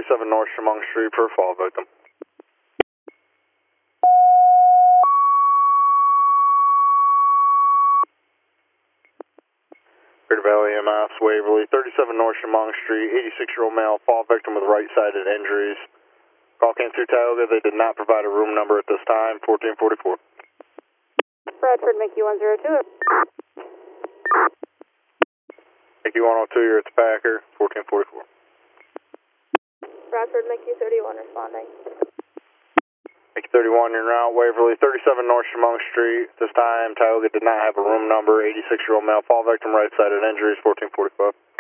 37 North Chemung Street for a fall victim. Greater Valley EMS, Waverly, 37 North Chemung Street, 86-year-old male, fall victim with right-sided injuries. Call came through Tioga. They did not provide a room number at this time, 1444. Bradford, Mickey 102. Mickey 102, you're at the Packer, 1444. Bradford, Mickey 31 responding. Mickey 31, you're en route, Waverly, 37 North Chemung Street. This time, Tioga did not have a room number, 86-year-old male, fall victim, right-sided injuries, 1445.